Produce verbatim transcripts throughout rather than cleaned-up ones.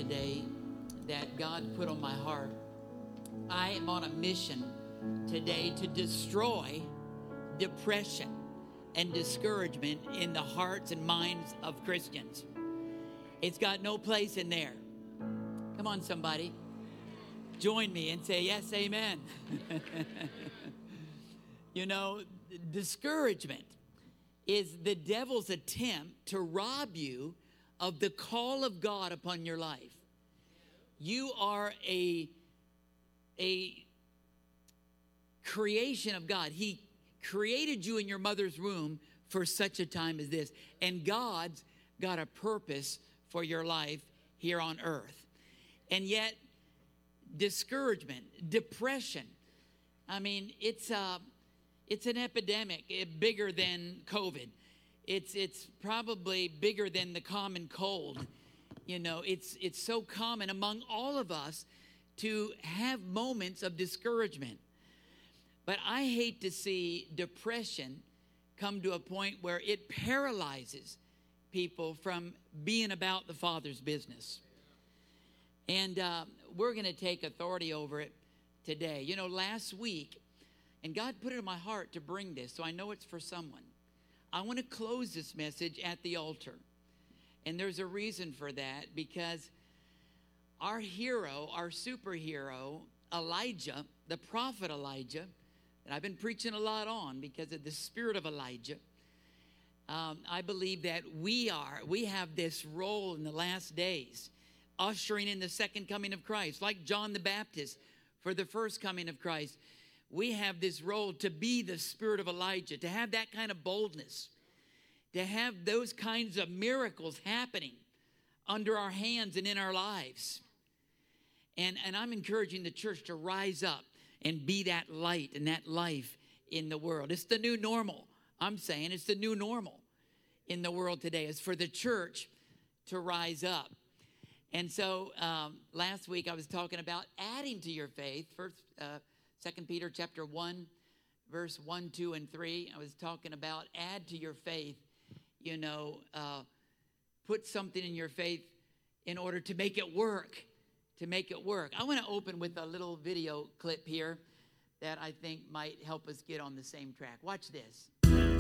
today that God put on my heart. I am on a mission today to destroy depression and discouragement in the hearts and minds of Christians. It's got no place in there. Come on, somebody. Join me and say, yes, amen. You know, discouragement is the devil's attempt to rob you of the call of God upon your life. You are a, a creation of God. He created you in your mother's womb for such a time as this. And God's got a purpose for your life here on earth. And yet, discouragement, depression, I mean, it's a, it's an epidemic bigger than COVID. It's it's probably bigger than the common cold. You know, it's it's so common among all of us to have moments of discouragement. But I hate to see depression come to a point where it paralyzes people from being about the Father's business. And uh, we're going to take authority over it today. You know, last week, and God put it in my heart to bring this, so I know it's for someone. I want to close this message at the altar. And there's a reason for that, because our hero, our superhero, Elijah, the prophet Elijah, and I've been preaching a lot on because of the spirit of Elijah, um, I believe that we are, we have this role in the last days, ushering in the second coming of Christ, like John the Baptist for the first coming of Christ. We have this role to be the spirit of Elijah, to have that kind of boldness, to have those kinds of miracles happening under our hands and in our lives. And, and I'm encouraging the church to rise up and be that light and that life in the world. It's the new normal. I'm saying it's the new normal in the world today. It's for the church to rise up. And so um, last week I was talking about adding to your faith. First, uh, Second Peter chapter one, verse one, two, and three. I was talking about add to your faith. You know, uh, put something in your faith in order to make it work. To make it work. I want to open with a little video clip here that I think might help us get on the same track. Watch this.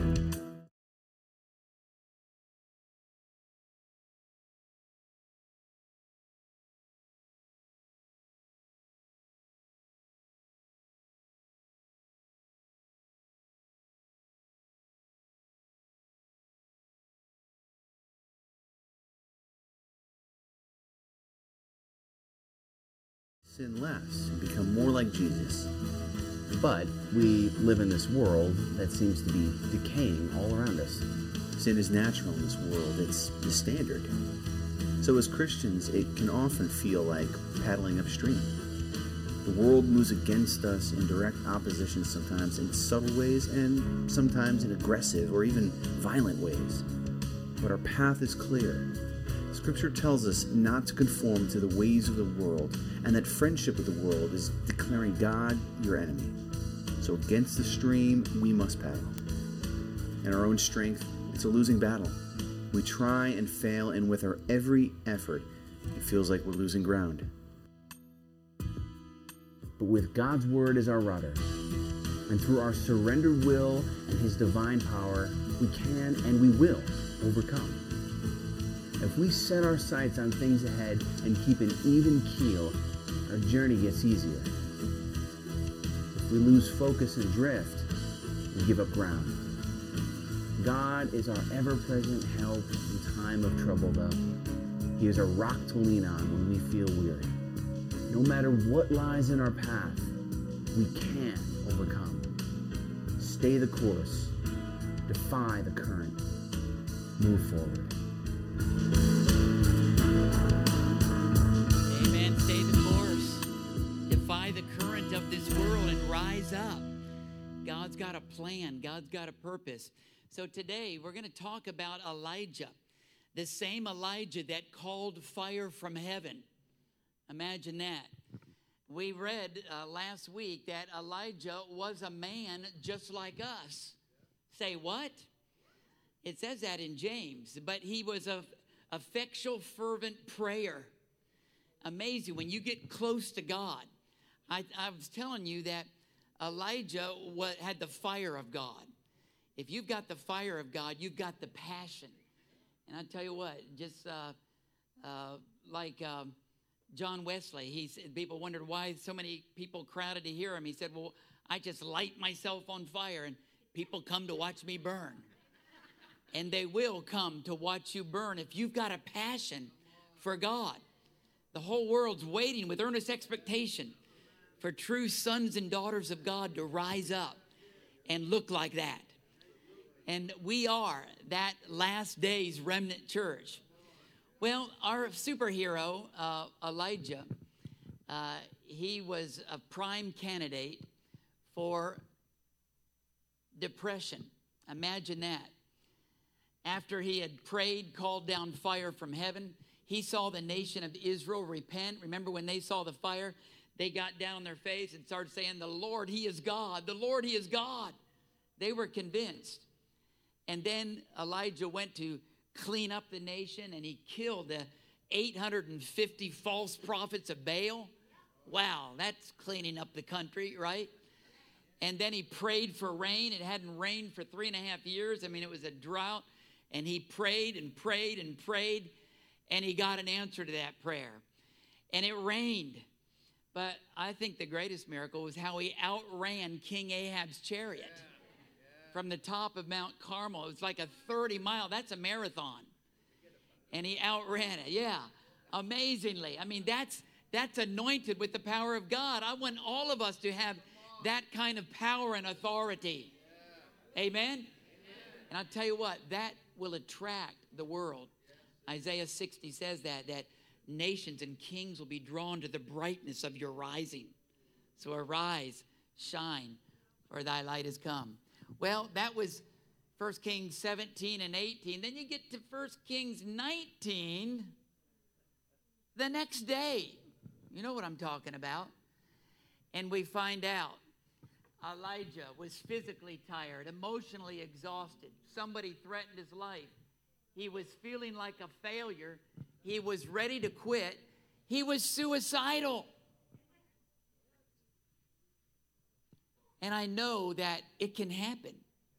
Sin less and become more like Jesus. But we live in this world that seems to be decaying all around us. Sin is natural in this world. It's the standard. So as Christians, it can often feel like paddling upstream. The world moves against us in direct opposition, sometimes in subtle ways and sometimes in aggressive or even violent ways. But our path is clear. Scripture tells us not to conform to the ways of the world, and that friendship with the world is declaring God your enemy. So against the stream, we must paddle. In our own strength, it's a losing battle. We try and fail, and with our every effort, it feels like we're losing ground. But with God's word as our rudder, and through our surrendered will and his divine power, we can and we will overcome. If we set our sights on things ahead and keep an even keel, our journey gets easier. If we lose focus and drift, we give up ground. God is our ever-present help in time of trouble, though. He is a rock to lean on when we feel weary. No matter what lies in our path, we can overcome. Stay the course. Defy the current. Move forward. Amen. Stay the course. Defy the current of this world and rise up. God's got a plan. God's got a purpose. So today we're going to talk about Elijah, the same Elijah that called fire from heaven. Imagine that. We read uh, last week that Elijah was a man just like us. Say what? It says that in James. But he was of effectual, fervent prayer. amazing when you get close to God. I, I was telling you that Elijah what, had the fire of God. If you've got the fire of God, you've got the passion. And I tell you what, just uh, uh, like um, John Wesley, he said, people wondered why so many people crowded to hear him. He said, well, I just light myself on fire and people come to watch me burn. And they will come to watch you burn if you've got a passion for God. The whole world's waiting with earnest expectation for true sons and daughters of God to rise up and look like that. And we are that last days remnant church. Well, our superhero, uh, Elijah, uh, he was a prime candidate for depression. Imagine that. After he had prayed, called down fire from heaven, he saw the nation of Israel repent. Remember when they saw the fire, they got down on their face and started saying, the Lord, he is God. The Lord, he is God. They were convinced. And then Elijah went to clean up the nation, and he killed the eight hundred fifty false prophets of Baal. Wow, that's cleaning up the country, right? And then he prayed for rain. It hadn't rained for three and a half years. I mean, it was a drought. And he prayed and prayed and prayed, and he got an answer to that prayer. And it rained. But I think the greatest miracle was how he outran King Ahab's chariot. Yeah, yeah. From the top of Mount Carmel. It was like a thirty mile, that's a marathon. And he outran it, yeah, amazingly. I mean, that's that's anointed with the power of God. I want all of us to have that kind of power and authority. Yeah. Amen? Amen? And I'll tell you what, that will attract the world. Isaiah sixty says that, that nations and kings will be drawn to the brightness of your rising. So arise, shine, for thy light has come. Well, that was First Kings seventeen and eighteen. Then you get to First Kings nineteen, the next day. You know what I'm talking about. And we find out Elijah was physically tired, emotionally exhausted. Somebody threatened his life. He was feeling like a failure. He was ready to quit. He was suicidal. And I know that it can happen.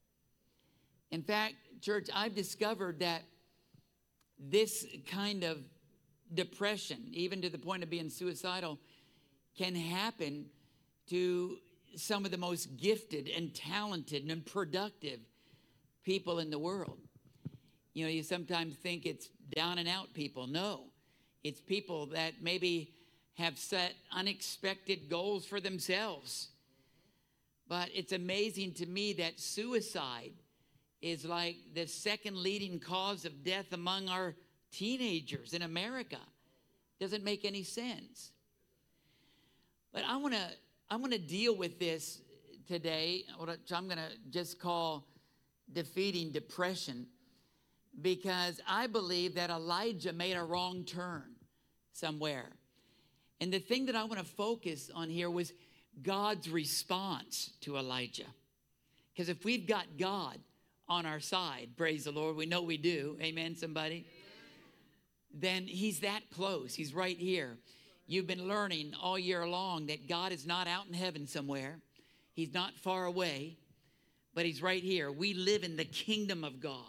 In fact, church, I've discovered that this kind of depression, even to the point of being suicidal, can happen to some of the most gifted and talented and productive people in the world. You know, you sometimes think it's down and out people. No, it's people that maybe have set unexpected goals for themselves. But it's amazing to me that suicide is like the second leading cause of death among our teenagers in America. Doesn't make any sense. But I want to I want to deal with this today, which I'm going to just call defeating depression, because I believe that Elijah made a wrong turn somewhere. And the thing that I want to focus on here was God's response to Elijah. Because if we've got God on our side, praise the Lord, we know we do, amen, somebody? Then he's that close, he's right here. You've been learning all year long that God is not out in heaven somewhere. He's not far away, but he's right here. We live in the kingdom of God.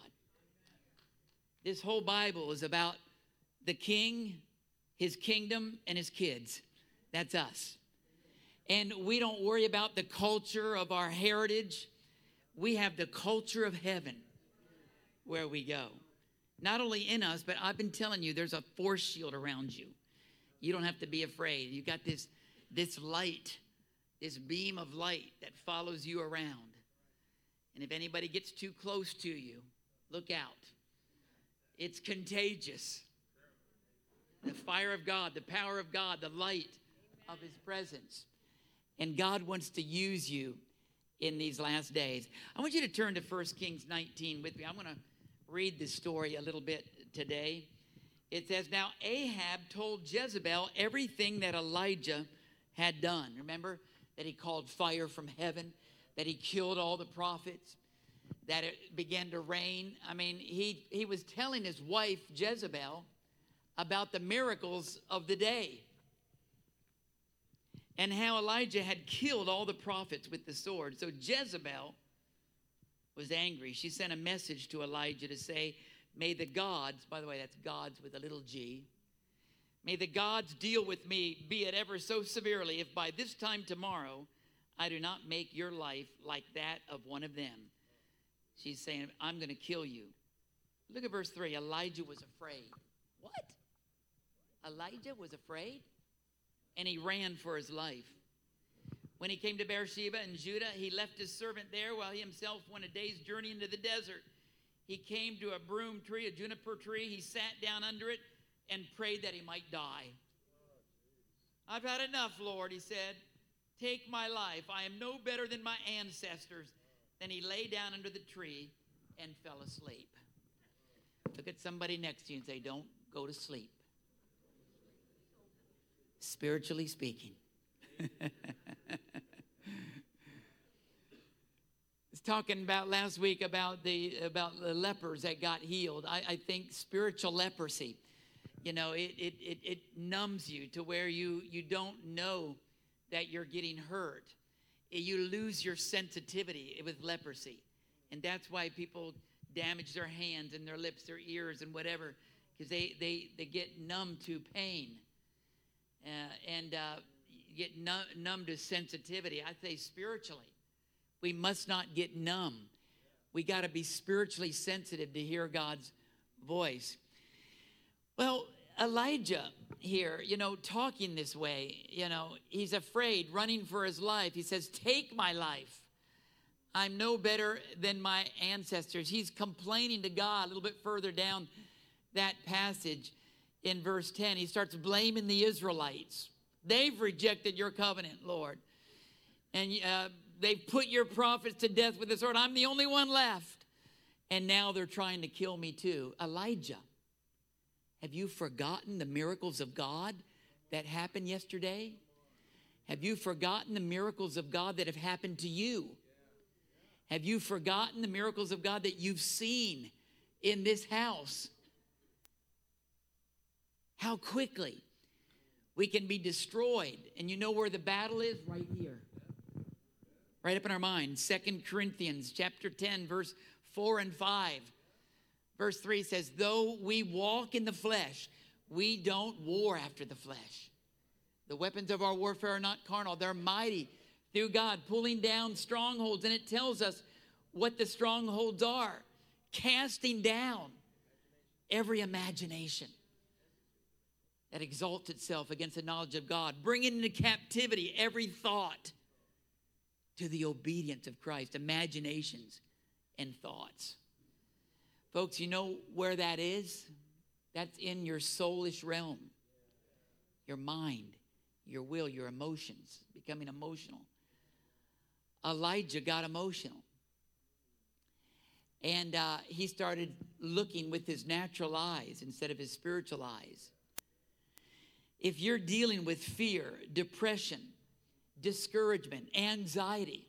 This whole Bible is about the king, his kingdom, and his kids. That's us. And we don't worry about the culture of our heritage. We have the culture of heaven where we go. Not only in us, but I've been telling you, there's a force shield around you. You don't have to be afraid. You got this, this light, this beam of light that follows you around. And if anybody gets too close to you, look out. It's contagious. The fire of God, the power of God, the light of his presence. And God wants to use you in these last days. I want you to turn to First Kings nineteen with me. I'm going to read this story a little bit today. It says, now Ahab told Jezebel everything that Elijah had done. Remember that he called fire from heaven, that he killed all the prophets, that it began to rain. I mean, he, he was telling his wife, Jezebel, about the miracles of the day. and how Elijah had killed all the prophets with the sword. So Jezebel was angry. She sent a message to Elijah to say, may the gods, by the way, that's gods with a little g, may the gods deal with me, be it ever so severely, if by this time tomorrow I do not make your life like that of one of them. She's saying, I'm going to kill you. Look at verse three. Elijah was afraid. What? Elijah was afraid? And he ran for his life. When he came to Beersheba in Judah, he left his servant there while he himself went a day's journey into the desert. He came to a broom tree, a juniper tree. He sat down under it and prayed that he might die. I've had enough, Lord, he said. Take my life. I am no better than my ancestors. Then he lay down under the tree and fell asleep. Look at somebody next to you and say, don't go to sleep. Spiritually speaking. I was talking about last week about the about the lepers that got healed. I, I think spiritual leprosy, you know, it, it it it numbs you to where you you don't know that you're getting hurt. You lose your sensitivity with leprosy, and that's why people damage their hands and their lips, their ears, and whatever, because they they they get numb to pain. Uh, and uh, get numb, numb to sensitivity. I say spiritually, we must not get numb. We got to be spiritually sensitive to hear God's voice. Well, Elijah here, you know, talking this way, you know, he's afraid, running for his life. He says, take my life. I'm no better than my ancestors. He's complaining to God a little bit further down that passage. In verse ten, he starts blaming the Israelites. They've rejected your covenant, Lord. And uh, they've put your prophets to death with the sword. I'm the only one left. And now they're trying to kill me too. Elijah, have you forgotten the miracles of God that happened yesterday? Have you forgotten the miracles of God that have happened to you? Have you forgotten the miracles of God that you've seen in this house? How quickly we can be destroyed. And you know where the battle is? Right here. Right up in our mind. Second Corinthians chapter ten, verse four and five. Verse three says, though we walk in the flesh, we don't war after the flesh. The weapons of our warfare are not carnal. They're mighty through God, pulling down strongholds. And it tells us what the strongholds are. Casting down every imagination that exalts itself against the knowledge of God, bringing into captivity every thought to the obedience of Christ, imaginations and thoughts. Folks, you know where that is? That's in your soulish realm, your mind, your will, your emotions, becoming emotional. Elijah got emotional. And uh, he started looking with his natural eyes instead of his spiritual eyes. If you're dealing with fear, depression, discouragement, anxiety,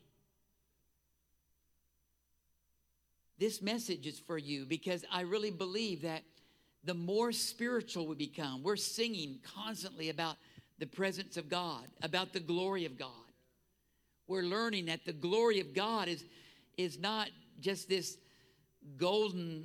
this message is for you, because I really believe that the more spiritual we become, we're singing constantly about the presence of God, about the glory of God. We're learning that the glory of God is, is not just this golden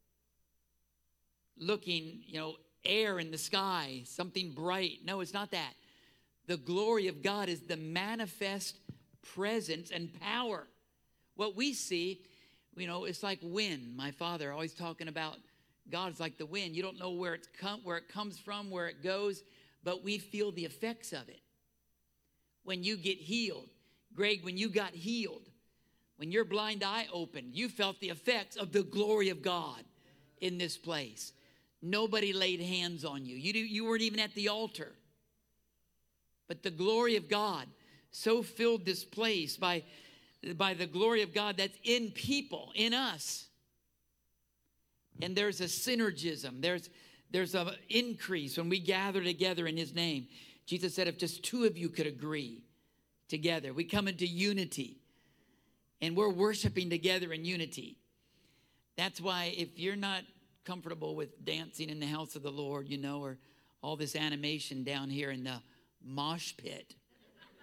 looking, you know, air in the sky, something bright. No, it's not that. The glory of God is the manifest presence and power. What we see, you know, it's like wind. My father always talking about God's like the wind. You don't know where it's come, where it comes from, where it goes, but we feel the effects of it. When you get healed, Greg, when you got healed, when your blind eye opened, you felt the effects of the glory of God in this place. Nobody laid hands on you. You, you weren't even at the altar. But the glory of God so filled this place by, by the glory of God that's in people, in us. And there's a synergism. There's, there's an increase when we gather together in his name. Jesus said, if just two of you could agree together, we come into unity. And we're worshiping together in unity. That's why if you're not comfortable with dancing in the house of the Lord, you know, or all this animation down here in the mosh pit,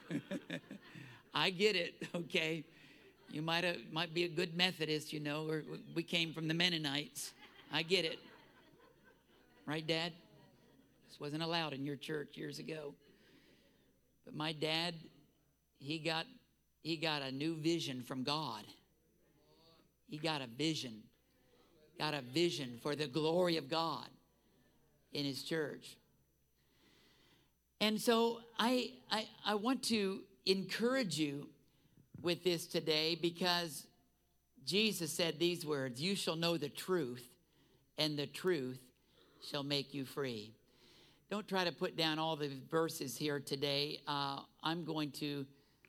I get it, okay? You might have, might be a good Methodist, you know, or we came from the Mennonites. I get it. Right, Dad? This wasn't allowed in your church years ago. But my dad, he got he got a new vision from God. He got a vision. Got a vision for the glory of God in his church. And so I I, I want to encourage you with this today, because Jesus said these words, "You shall know the truth, and the truth shall make you free." Don't try to put down all the verses here today. Uh, I'm going to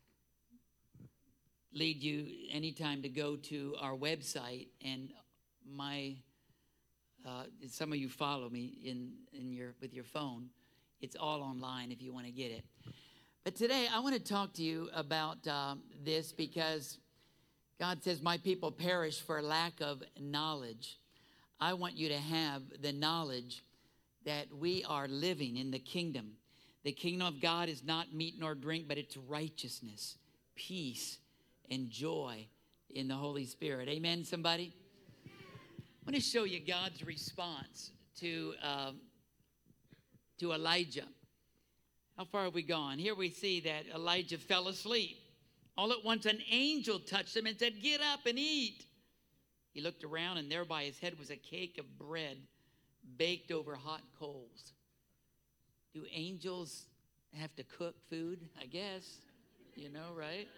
lead you anytime to go to our website, and my uh, some of you follow me in in your with your phone. It's all online if you want to get it. But today I want to talk to you about um, this, because God says, "My people perish for lack of knowledge." I want you to have the knowledge that we are living in the kingdom. The kingdom of God is not meat nor drink, but it's righteousness, peace, and joy in the Holy Spirit. Amen, somebody? I want to show you God's response to, uh, to Elijah. How far have we gone? Here we see that Elijah fell asleep. All at once an angel touched him and said, "Get up and eat." He looked around, and there by his head was a cake of bread baked over hot coals. Do angels have to cook food? I guess, you know, right?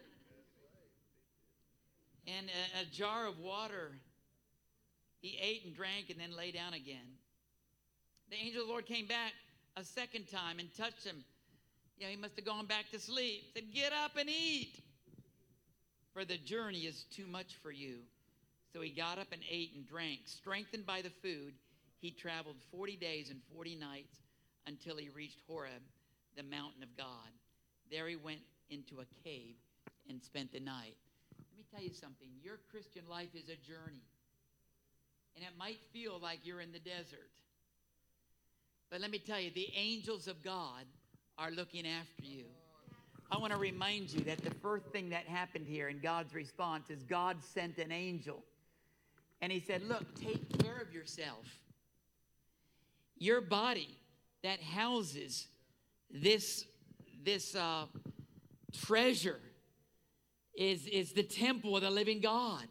And a, a jar of water. He ate and drank and then lay down again. The angel of the Lord came back a second time and touched him. Yeah, he must have gone back to sleep. Said, "Get up and eat, for the journey is too much for you." So he got up and ate and drank. Strengthened by the food, he traveled forty days and forty nights until he reached Horeb, the mountain of God. There he went into a cave and spent the night. Let me tell you something. Your Christian life is a journey. And it might feel like you're in the desert. But let me tell you, the angels of God are looking after you. I want to remind you that the first thing that happened here in God's response is God sent an angel. And he said, "Look, take care of yourself. Your body that houses this, this uh, treasure is, is the temple of the living God.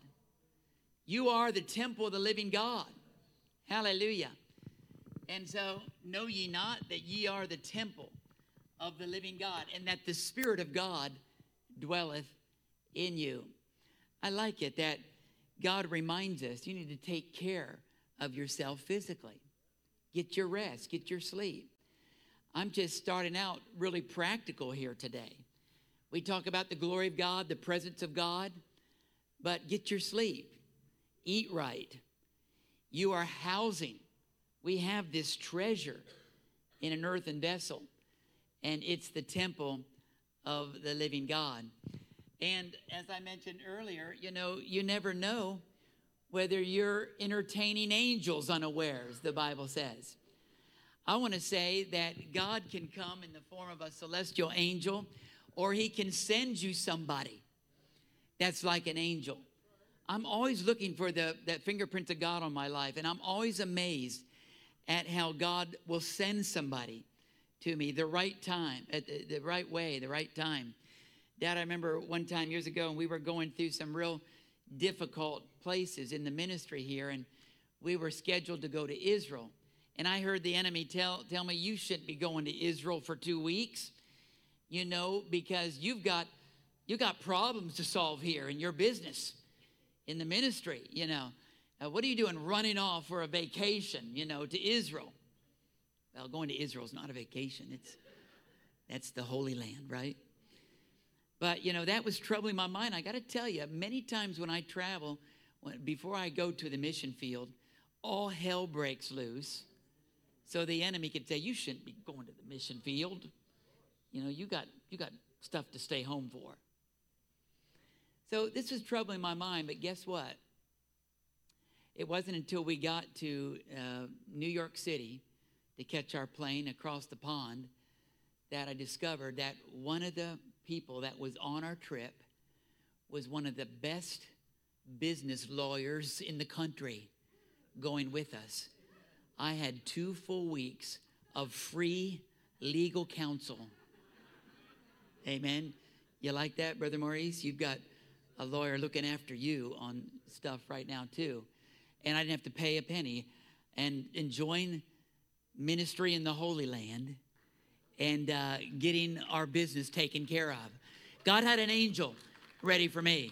You are the temple of the living God." Hallelujah. And so, know ye not that ye are the temple of the living God, and that the Spirit of God dwelleth in you. I like it that God reminds us you need to take care of yourself physically. Get your rest, get your sleep. I'm just starting out really practical here today. We talk about the glory of God, the presence of God, but get your sleep. Eat right. You are housing. We have this treasure in an earthen vessel, and it's the temple of the living God. And as I mentioned earlier, you know, you never know whether you're entertaining angels unawares, the Bible says. I want to say that God can come in the form of a celestial angel, or he can send you somebody that's like an angel. I'm always looking for the that fingerprint of God on my life, and I'm always amazed at how God will send somebody to me the right time, at the, the right way, the right time. Dad, I remember one time years ago, and we were going through some real difficult places in the ministry here, and we were scheduled to go to Israel. And I heard the enemy tell tell me, "You shouldn't be going to Israel for two weeks, you know, because you've got you got problems to solve here in your business, in the ministry, you know. Uh, what are you doing running off for a vacation, you know, to Israel?" Well, going to Israel is not a vacation. It's that's the Holy Land, right? But, you know, that was troubling my mind. I got to tell you, many times when I travel, when, before I go to the mission field, all hell breaks loose. So the enemy could say, "You shouldn't be going to the mission field. You know, you got you got stuff to stay home for." So this was troubling my mind, but guess what? It wasn't until we got to uh, New York City to catch our plane across the pond that I discovered that one of the people that was on our trip was one of the best business lawyers in the country going with us. I had two full weeks of free legal counsel. Amen. You like that, Brother Maurice? You've got a lawyer looking after you on stuff right now too. And I didn't have to pay a penny, and enjoying ministry in the Holy Land and uh, getting our business taken care of. God had an angel ready for me.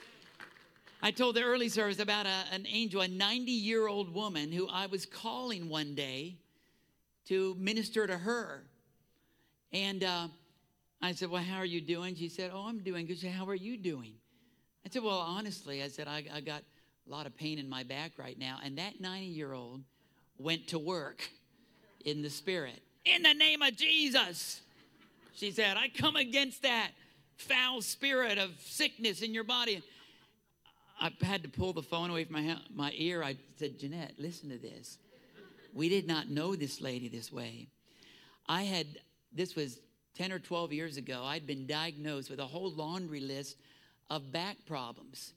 I told the early service about a, an angel, a ninety-year-old woman who I was calling one day to minister to her. And uh, I said, well, how are you doing? She said, oh, I'm doing good. She said, how are you doing? I said, well, honestly, I said, I, I got a lot of pain in my back right now. And that ninety-year-old went to work in the Spirit. In the name of Jesus, she said, I come against that foul spirit of sickness in your body. I had to pull the phone away from my, my ear. I said, Jeanette, listen to this. We did not know this lady this way. I had, this was ten or twelve years ago, I'd been diagnosed with a whole laundry list of back problems.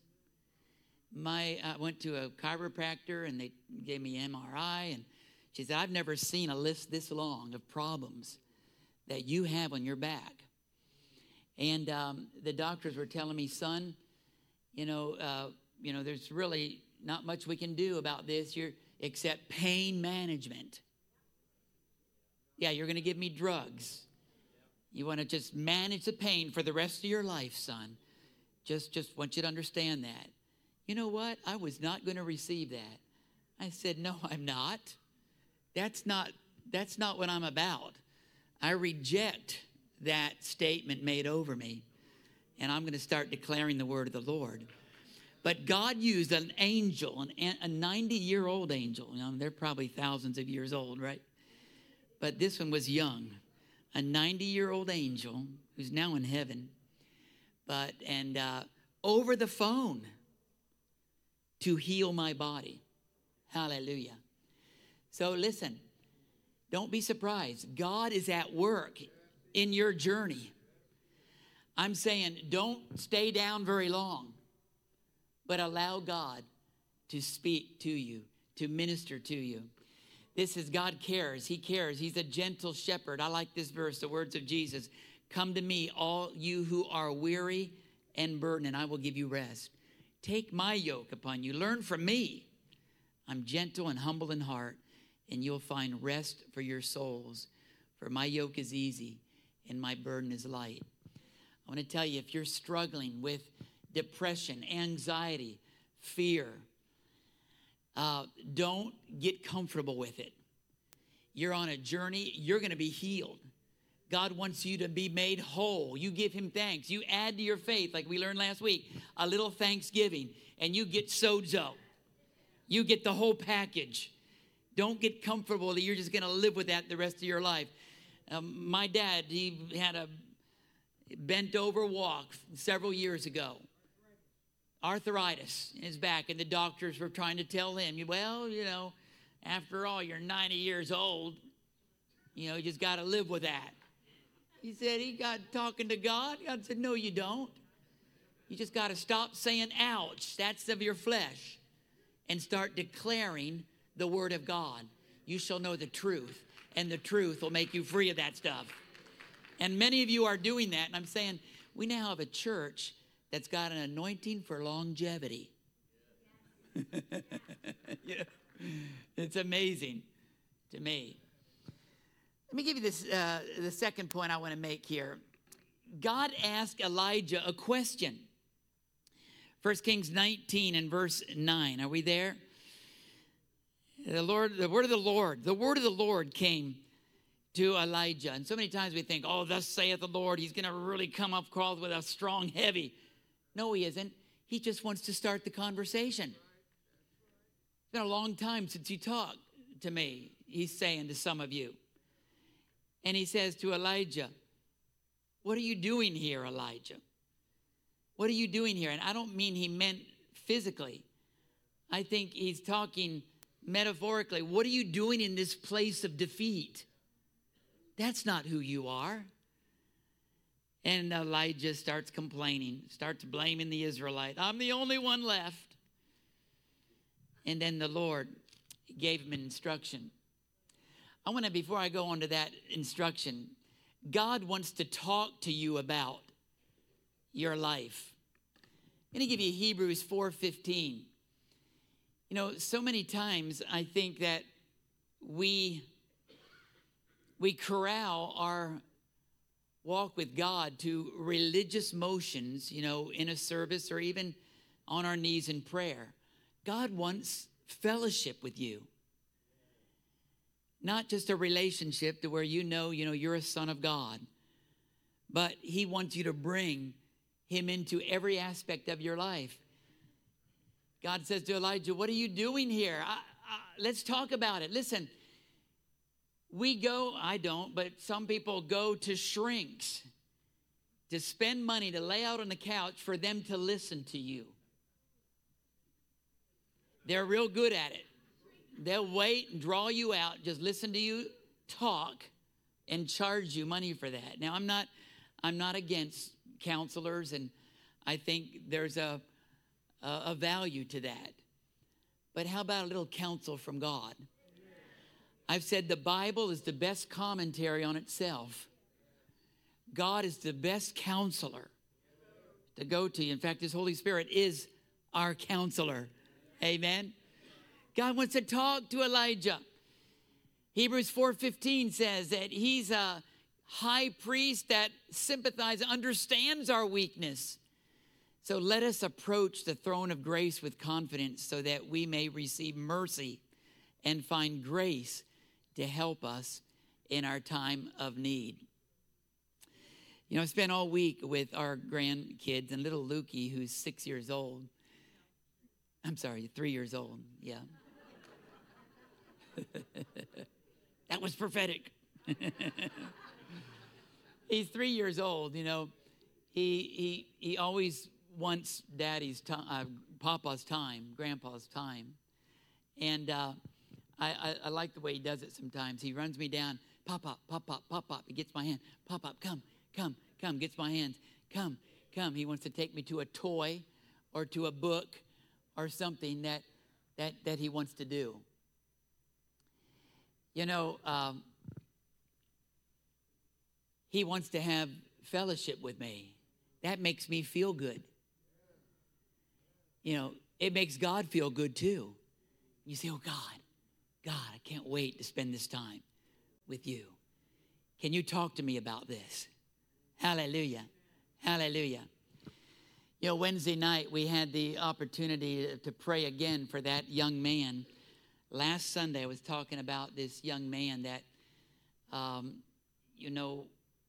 My, I went to a chiropractor, and they gave me an M R I, and she said, I've never seen a list this long of problems that you have on your back. And um, the doctors were telling me, son, you know, uh, you know, there's really not much we can do about this you're, except pain management. Yeah, you're going to give me drugs. You want to just manage the pain for the rest of your life, son. Just, just want you to understand that. You know what? I was not going to receive that. I said, no, I'm not. That's not, that's not what I'm about. I reject that statement made over me, and I'm going to start declaring the word of the Lord. But God used an angel, an, a ninety-year-old angel. You know, they're probably thousands of years old, right? But this one was young. A ninety-year-old angel who's now in heaven. But, and uh, over the phone to heal my body. Hallelujah. So listen, don't be surprised. God is at work in your journey. I'm saying don't stay down very long, but allow God to speak to you, to minister to you. This is God cares. He cares. He's a gentle shepherd. I like this verse, the words of Jesus. Come to me, all you who are weary and burdened, and I will give you rest. Take my yoke upon you. Learn from me. I'm gentle and humble in heart, and you'll find rest for your souls. For my yoke is easy and my burden is light. I want to tell you, if you're struggling with depression, anxiety, fear, uh, don't get comfortable with it. You're on a journey. You're going to be healed. God wants you to be made whole. You give him thanks. You add to your faith, like we learned last week, a little thanksgiving, and you get sozo. You get the whole package. Don't get comfortable that you're just going to live with that the rest of your life. Um, my dad, he had a bent over walk several years ago. Arthritis in his back, and the doctors were trying to tell him, well, you know, after all, you're ninety years old. You know, you just got to live with that. He said he got talking to God. God said, no, you don't. You just got to stop saying, ouch, that's of your flesh, and start declaring the word of God. You shall know the truth, and the truth will make you free of that stuff. And many of you are doing that. And I'm saying, we now have a church that's got an anointing for longevity. You know, it's amazing to me. Let me give you this, uh, the second point I want to make here. God asked Elijah a question. First Kings nineteen and verse nine. Are we there? The Lord, the word of the Lord, the word of the Lord came to Elijah. And so many times we think, oh, thus saith the Lord. He's going to really come up called with a strong, heavy. No, he isn't. He just wants to start the conversation. It's been a long time since you talked to me, he's saying to some of you. And he says to Elijah, what are you doing here, Elijah? What are you doing here? And I don't mean he meant physically. I think he's talking metaphorically. What are you doing in this place of defeat? That's not who you are. And Elijah starts complaining, starts blaming the Israelite. I'm the only one left. And then the Lord gave him an instruction. I want to, before I go on to that instruction, God wants to talk to you about your life. I'm going to give you Hebrews four fifteen. You know, so many times I think that we, we corral our walk with God to religious motions, you know, in a service or even on our knees in prayer. God wants fellowship with you. Not just a relationship to where you know, you know, you're a son of God, but he wants you to bring him into every aspect of your life. God says to Elijah, what are you doing here? I, I, let's talk about it. Listen, we go, I don't, but some people go to shrinks to spend money to lay out on the couch for them to listen to you. They're real good at it. They'll wait and draw you out, just listen to you talk and charge you money for that. Now, I'm not, I'm not against counselors, and I think there's a, a, a value to that. But how about a little counsel from God? I've said the Bible is the best commentary on itself. God is the best counselor to go to. In fact, his Holy Spirit is our counselor. Amen. God wants to talk to Elijah. Hebrews four fifteen says that he's a high priest that sympathizes, understands our weakness. So let us approach the throne of grace with confidence so that we may receive mercy and find grace to help us in our time of need. You know, I spent all week with our grandkids and little Lukey, who's six years old. I'm sorry, three years old, yeah. That was prophetic. He's three years old, you know. He he he always wants daddy's time, uh, papa's time, grandpa's time. And uh, I, I, I like the way he does it sometimes. He runs me down, pop up, pop up, pop up. He gets my hand, pop up, come, come, come, gets my hands, come, come. He wants to take me to a toy or to a book or something that that that he wants to do. You know, um, he wants to have fellowship with me. That makes me feel good. You know, it makes God feel good too. You say, oh God, God, I can't wait to spend this time with you. Can you talk to me about this? Hallelujah. Hallelujah. You know, Wednesday night we had the opportunity to pray again for that young man. Last Sunday I was talking about this young man that, um, you know,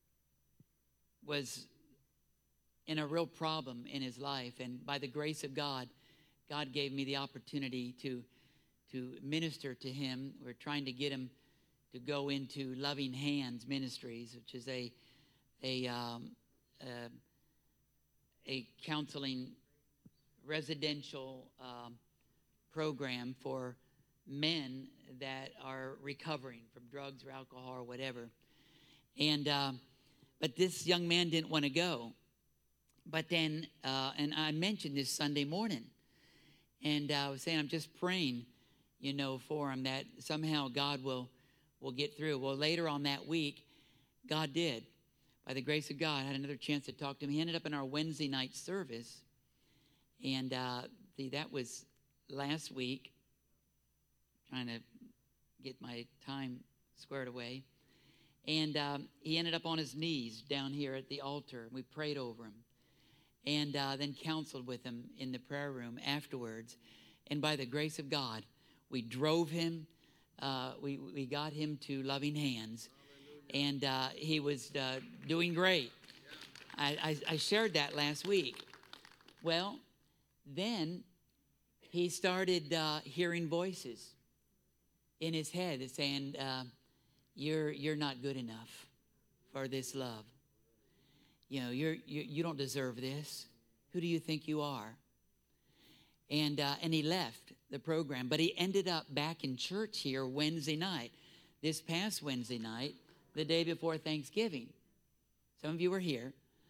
was in a real problem in his life. And by the grace of God, God gave me the opportunity to, to minister to him. We're trying to get him to go into Loving Hands Ministries, which is a, a, um, uh, a counseling residential um, program for men that are recovering from drugs or alcohol or whatever. And uh, but this young man didn't want to go. But then, uh, and I mentioned this Sunday morning, and uh, I was saying I'm just praying, you know, for him that somehow God will will get through. Well, later on that week, God did. By the grace of God, I had another chance to talk to him. He ended up in our Wednesday night service, and uh, see, that was last week. Trying to get my time squared away. And um, he ended up on his knees down here at the altar. We prayed over him and uh, then counseled with him in the prayer room afterwards. And by the grace of God, we drove him. Uh, we, we got him to Loving Hands. And uh, he was uh, doing great. I, I, I shared that last week. Well, then he started uh, hearing voices in his head that's saying, uh, you're you're not good enough for this love. You know, you're, you you don't deserve this. Who do you think you are? And uh, and he left the program, but he ended up back in church here Wednesday night, this past Wednesday night, the day before Thanksgiving. Some of you were here.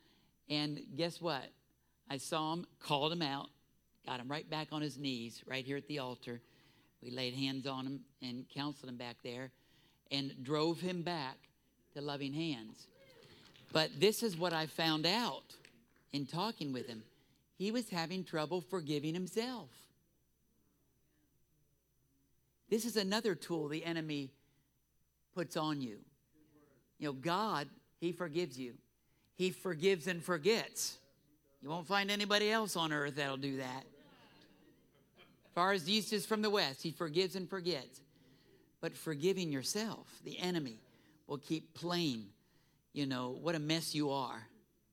And guess what? I saw him, called him out, got him right back on his knees right here at the altar. We laid hands on him and counseled him back there and drove him back to loving hands. But this is what I found out in talking with him. He was having trouble forgiving himself. This is another tool the enemy puts on you. You know, God, he forgives you. He forgives and forgets. You won't find anybody else on earth that'll do that. As far as the east is from the west, he forgives and forgets. But forgiving yourself, the enemy will keep playing, you know, what a mess you are.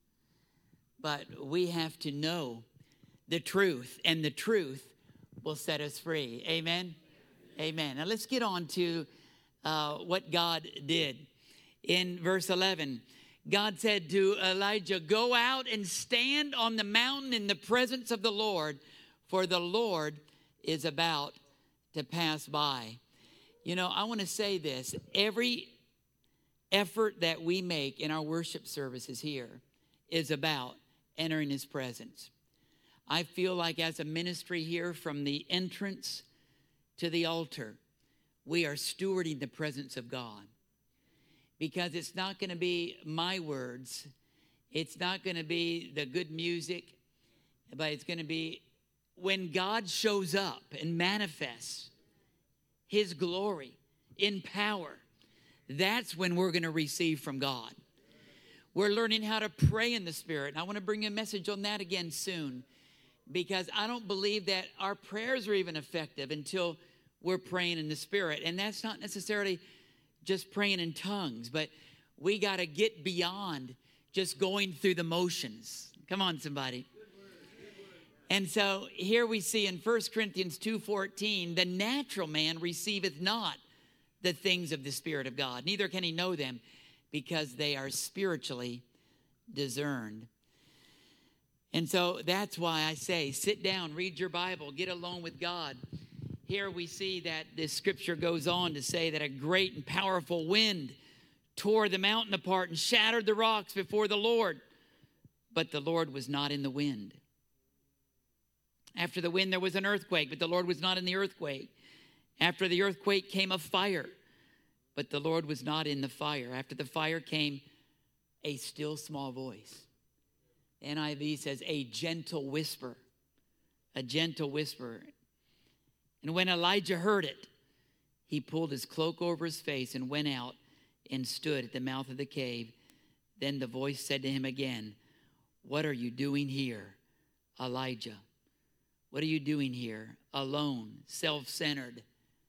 But we have to know the truth, and the truth will set us free. Amen? Amen. Now let's get on to uh, what God did. In verse eleven, God said to Elijah, "Go out and stand on the mountain in the presence of the Lord, for the Lord is about to pass by." You know, I want to say this. Every effort that we make in our worship services here is about entering his presence. I feel like as a ministry here, from the entrance to the altar, we are stewarding the presence of God. Because it's not going to be my words. It's not going to be the good music. But it's going to be when God shows up and manifests his glory in power. That's when we're going to receive from God. We're learning how to pray in the Spirit. And I want to bring you a message on that again soon. Because I don't believe that our prayers are even effective until we're praying in the Spirit. And that's not necessarily just praying in tongues, but we got to get beyond just going through the motions. Come on, somebody. And so here we see in First Corinthians two fourteen, the natural man receiveth not the things of the Spirit of God, neither can he know them, because they are spiritually discerned. And so that's why I say, sit down, read your Bible, get alone with God. Here we see that this scripture goes on to say that a great and powerful wind tore the mountain apart and shattered the rocks before the Lord. But the Lord was not in the wind. After the wind, there was an earthquake, but the Lord was not in the earthquake. After the earthquake came a fire, but the Lord was not in the fire. After the fire came a still small voice. N I V says a gentle whisper, a gentle whisper. And when Elijah heard it, he pulled his cloak over his face and went out and stood at the mouth of the cave. Then the voice said to him again, "What are you doing here, Elijah? What are you doing here, alone, self-centered,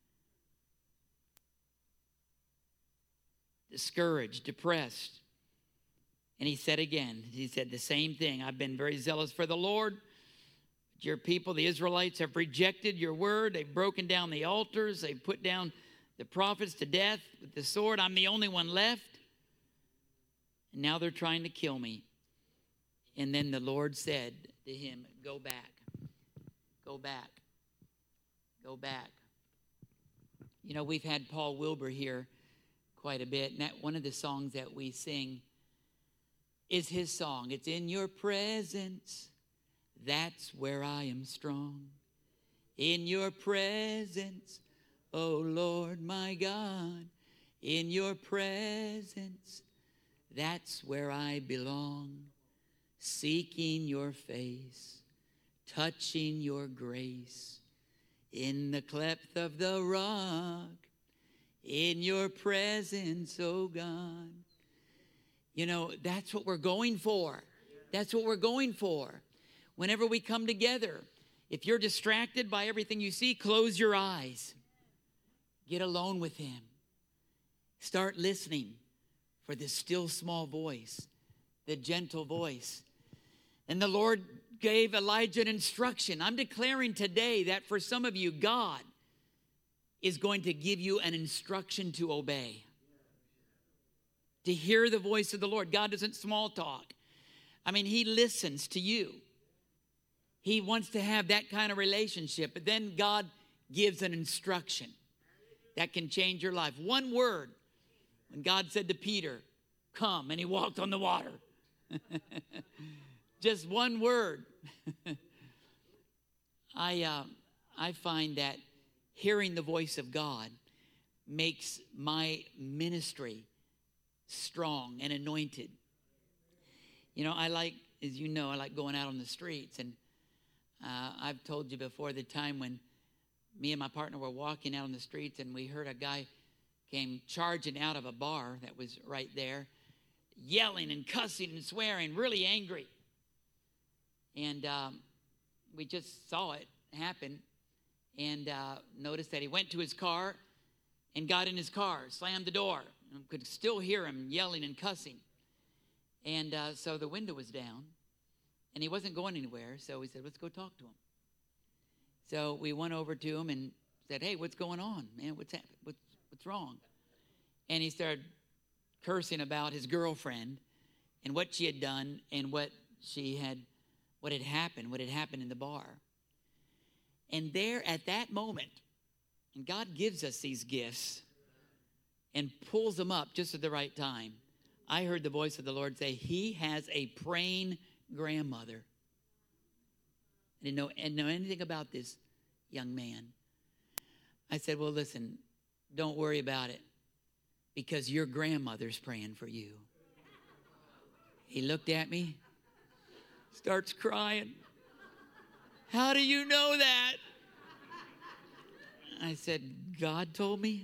discouraged, depressed?" And he said again, he said the same thing. "I've been very zealous for the Lord. Your people, the Israelites, have rejected your word. They've broken down the altars. They've put down the prophets to death with the sword. I'm the only one left. And now they're trying to kill me." And then the Lord said to him, "Go back. Go back. Go back." You know, we've had Paul Wilbur here quite a bit. And that one of the songs that we sing is his song. It's "In your presence, that's where I am strong. In your presence, oh Lord my God. In your presence, that's where I belong. Seeking your face, touching your grace. In the cleft of the rock, in your presence, oh God." You know, that's what we're going for. That's what we're going for. Whenever we come together, if you're distracted by everything you see, close your eyes. Get alone with him. Start listening for the still small voice, the gentle voice. And the Lord gave Elijah an instruction. I'm declaring today that for some of you, God is going to give you an instruction to obey, to hear the voice of the Lord. God doesn't small talk. I mean, he listens to you. He wants to have that kind of relationship. But then God gives an instruction that can change your life. One word. When God said to Peter, "Come," and he walked on the water. Just one word. I, uh, I find that hearing the voice of God makes my ministry strong and anointed. You know, I like, as you know, I like going out on the streets. And uh, I've told you before the time when me and my partner were walking out on the streets and we heard a guy came charging out of a bar that was right there, yelling and cussing and swearing, really angry. And um, we just saw it happen and uh, noticed that he went to his car and got in his car, slammed the door, and could still hear him yelling and cussing. And uh, so the window was down, and he wasn't going anywhere, so we said, let's go talk to him. So we went over to him and said, hey, what's going on, man? What's happening? What's, what's wrong? And he started cursing about his girlfriend and what she had done and what she had, what had happened, what had happened in the bar. And there at that moment, and God gives us these gifts and pulls them up just at the right time, I heard the voice of the Lord say, he has a praying grandmother. I didn't know, I didn't know anything about this young man. I said, well, listen, don't worry about it because your grandmother's praying for you. He looked at me, starts crying. How do you know that? I said, God told me.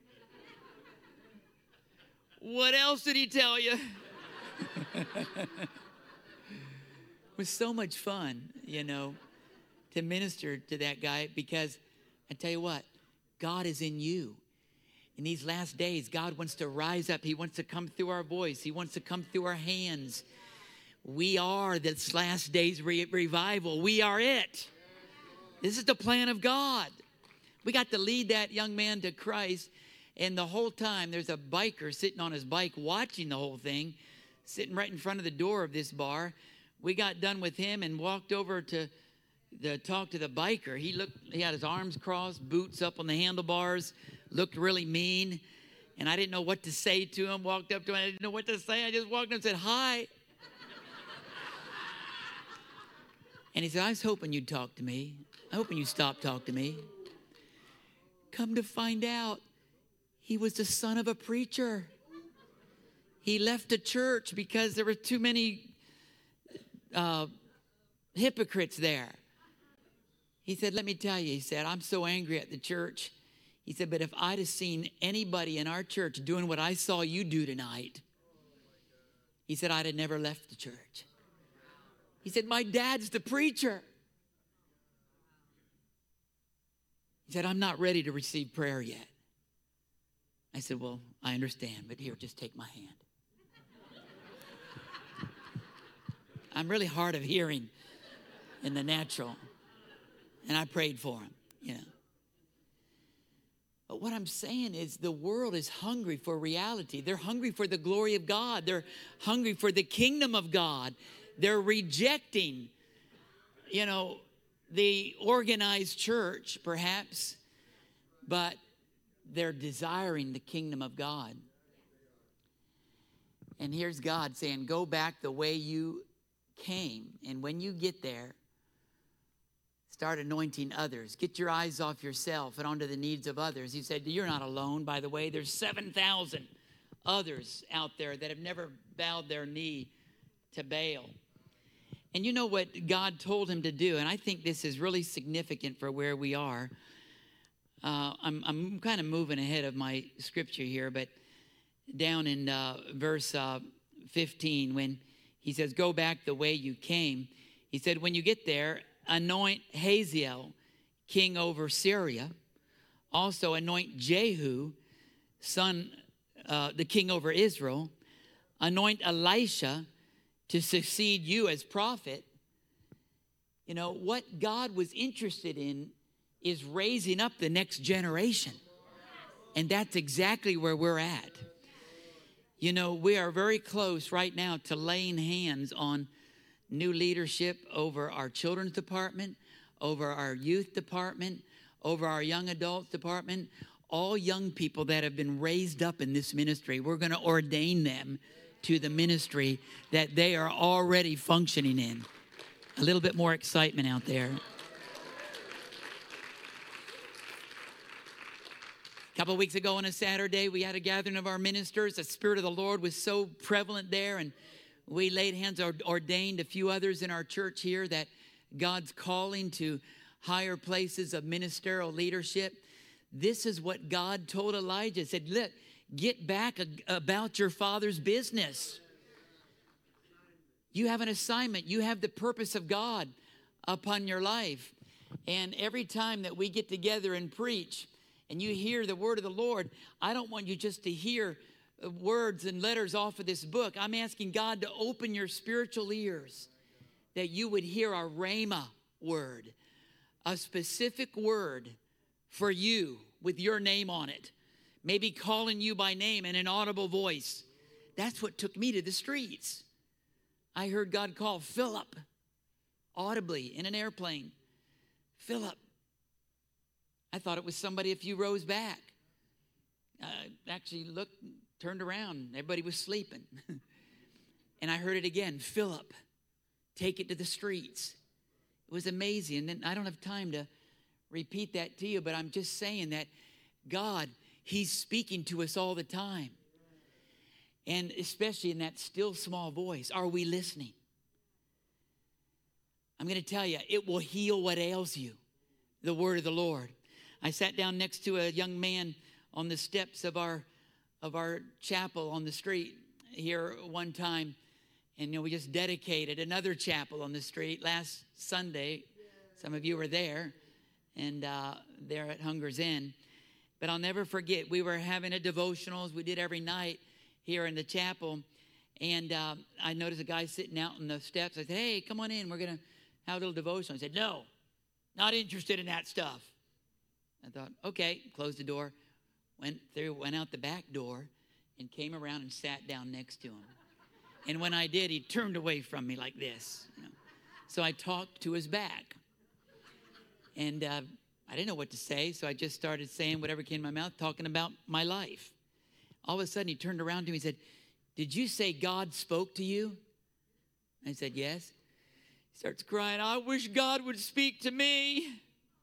What else did he tell you? It was so much fun, you know, to minister to that guy because I tell you what, God is in you. In these last days, God wants to rise up. He wants to come through our voice. He wants to come through our hands. We are this last days re- revival. We are it. This is the plan of God. We got to lead that young man to Christ. And the whole time, there's a biker sitting on his bike watching the whole thing, sitting right in front of the door of this bar. We got done with him and walked over to the, talk to the biker. He looked. He had his arms crossed, boots up on the handlebars, looked really mean. And I didn't know what to say to him. Walked up to him. I didn't know what to say. I just walked up and said, hi. And he said, I was hoping you'd talk to me. I'm hoping you'd stop talking to me. Come to find out, he was the son of a preacher. He left the church because there were too many uh, hypocrites there. He said, let me tell you, he said, I'm so angry at the church. He said, but if I'd have seen anybody in our church doing what I saw you do tonight, he said, I'd have never left the church. He said, my dad's the preacher. He said, I'm not ready to receive prayer yet. I said, well, I understand, but here, just take my hand. I'm really hard of hearing in the natural. And I prayed for him, you know. But what I'm saying is the world is hungry for reality. They're hungry for the glory of God. They're hungry for the kingdom of God. They're rejecting, you know, the organized church, perhaps, but they're desiring the kingdom of God. And here's God saying, go back the way you came. And when you get there, start anointing others. Get your eyes off yourself and onto the needs of others. He said, you're not alone, by the way. There's seven thousand others out there that have never bowed their knee to Baal. And you know what God told him to do? And I think this is really significant for where we are. Uh, I'm, I'm kind of moving ahead of my scripture here, but down in uh, verse uh, fifteen, when he says, go back the way you came, he said, when you get there, anoint Hazael, king over Syria. Also anoint Jehu, son, uh, the king over Israel. Anoint Elisha to succeed you as prophet. You know, what God was interested in is raising up the next generation. And that's exactly where we're at. You know, we are very close right now to laying hands on new leadership over our children's department, over our youth department, over our young adults department. All young people that have been raised up in this ministry, we're going to ordain them to the ministry that they are already functioning in. A little bit more excitement out there. A couple of weeks ago on a Saturday, we had a gathering of our ministers. The Spirit of the Lord was so prevalent there, and we laid hands, or ordained a few others in our church here that God's calling to higher places of ministerial leadership. This is what God told Elijah. He said, look, get back about your father's business. You have an assignment. You have the purpose of God upon your life. And every time that we get together and preach, and you hear the word of the Lord, I don't want you just to hear words and letters off of this book. I'm asking God to open your spiritual ears that you would hear a rhema word, a specific word for you with your name on it, maybe calling you by name in an audible voice. That's what took me to the streets. I heard God call Philip audibly in an airplane. Philip. I thought it was somebody a few rows back. I actually looked, turned around. Everybody was sleeping. And I heard it again. Philip, take it to the streets. It was amazing. And I don't have time to repeat that to you, but I'm just saying that God, He's speaking to us all the time. And especially in that still small voice. Are we listening? I'm going to tell you, it will heal what ails you. The word of the Lord. I sat down next to a young man on the steps of our of our chapel on the street here one time. And you know, we just dedicated another chapel on the street last Sunday. Some of you were there, and uh, there at Hunger's Inn. But I'll never forget, we were having a devotional as we did every night here in the chapel. And uh, I noticed a guy sitting out on the steps. I said, hey, come on in. We're going to have a little devotional. He said, no, not interested in that stuff. I thought, okay, closed the door, went through, went out the back door, and came around and sat down next to him. And when I did, he turned away from me like this. You know. So I talked to his back. And uh, I didn't know what to say, so I just started saying whatever came in my mouth, talking about my life. All of a sudden, he turned around to me and said, did you say God spoke to you? I said, yes. He starts crying, I wish God would speak to me.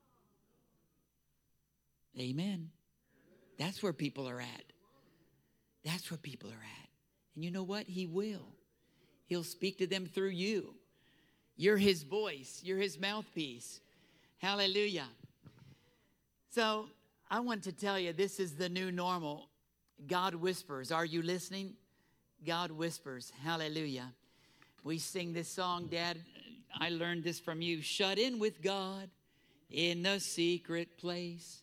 Amen. That's where people are at. That's where people are at. And you know what? He will. He'll speak to them through you. You're His voice. You're His mouthpiece. Hallelujah. So I want to tell you, this is the new normal. God whispers. Are you listening? God whispers. Hallelujah. We sing this song, Dad. I learned this from you. Shut in with God in the secret place.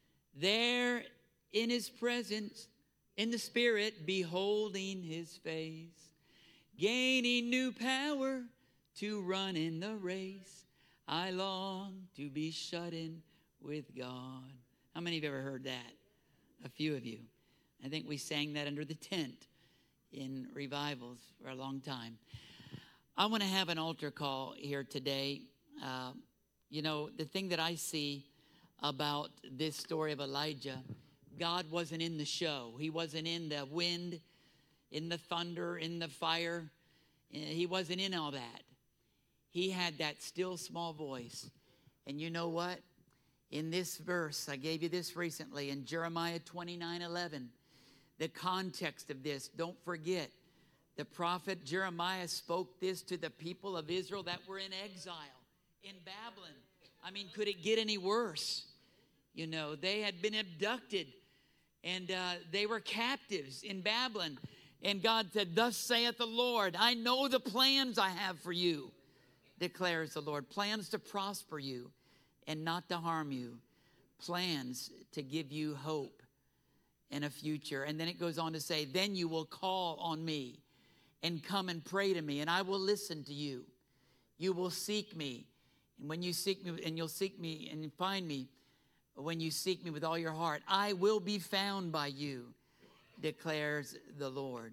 There in His presence, in the Spirit, beholding His face, gaining new power to run in the race. I long to be shut in with God. How many have ever heard that? A few of you. I think we sang that under the tent in revivals for a long time. I want to have an altar call here today. Uh, you know, the thing that I see about this story of Elijah, God wasn't in the show. He wasn't in the wind, in the thunder, in the fire. He wasn't in all that. He had that still small voice. And you know what? In this verse, I gave you this recently in Jeremiah twenty-nine eleven. The context of this, don't forget, the prophet Jeremiah spoke this to the people of Israel that were in exile in Babylon. I mean, could it get any worse? You know, they had been abducted and uh, they were captives in Babylon. And God said, thus saith the Lord, I know the plans I have for you, declares the Lord. Plans to prosper you and not to harm you. Plans to give you hope and a future. And then it goes on to say, then you will call on me and come and pray to me, and I will listen to you. You will seek me. And when you seek me, and you'll seek me and find me, when you seek me with all your heart, I will be found by you, declares the Lord.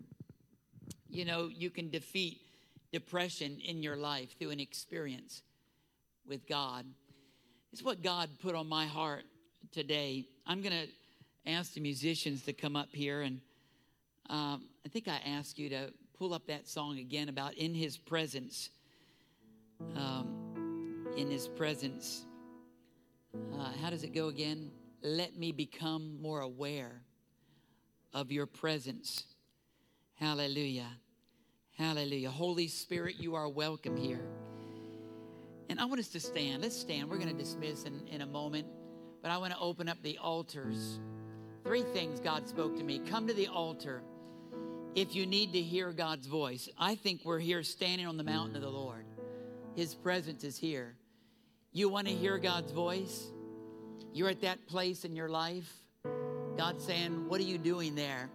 You know, you can defeat depression in your life through an experience with God. It's what God put on my heart today. I'm going to ask the musicians to come up here, and um, I think I asked you to pull up that song again about in his presence. Um, in his presence. Uh, how does it go again? Let me become more aware of your presence. Hallelujah. Hallelujah. Holy Spirit, you are welcome here. And I want us to stand. Let's stand. We're going to dismiss in, in a moment. But I want to open up the altars. Three things God spoke to me. Come to the altar if you need to hear God's voice. I think we're here standing on the mountain of the Lord. His presence is here. You want to hear God's voice? You're at that place in your life. God's saying, what are you doing there?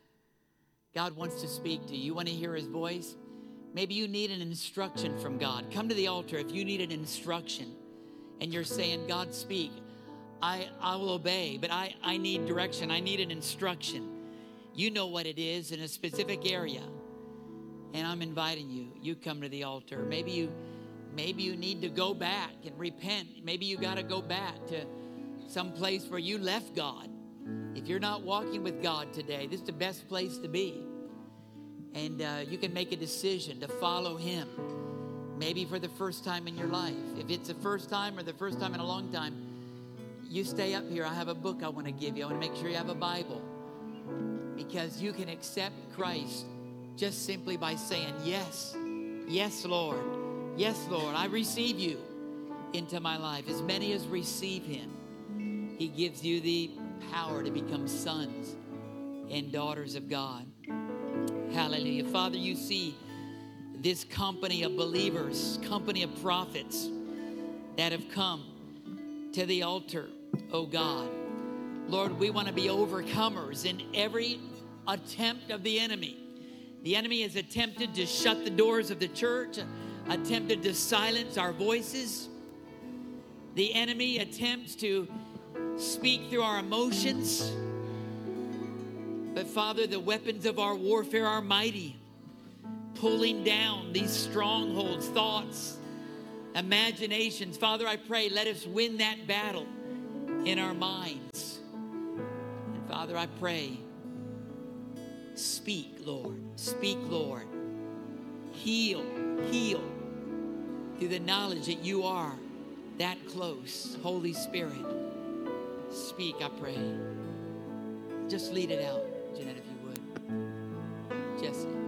God wants to speak to you. You want to hear his voice? Maybe you need an instruction from God. Come to the altar if you need an instruction and you're saying, God, speak. I, I will obey, but I, I need direction. I need an instruction. You know what it is in a specific area. And I'm inviting you. You come to the altar. Maybe you, maybe you need to go back and repent. Maybe you got to go back to some place where you left God. If you're not walking with God today, this is the best place to be. And uh, you can make a decision to follow him. Maybe for the first time in your life. If it's the first time or the first time in a long time, you stay up here. I have a book I want to give you. I want to make sure you have a Bible. Because you can accept Christ just simply by saying, yes, yes, Lord. Yes, Lord, I receive you into my life. As many as receive him, he gives you the power to become sons and daughters of God. Hallelujah. Father, you see this company of believers, company of prophets that have come to the altar, oh God. Lord, we want to be overcomers in every attempt of the enemy. The enemy has attempted to shut the doors of the church, attempted to silence our voices. The enemy attempts to speak through our emotions. But Father, the weapons of our warfare are mighty, pulling down these strongholds, thoughts, imaginations. Father, I pray, let us win that battle in our minds. And Father, I pray, speak, Lord. Speak, Lord. Heal, heal through the knowledge that you are that close. Holy Spirit, speak, I pray. Just lead it out, Jeanette, if you would. Jesse.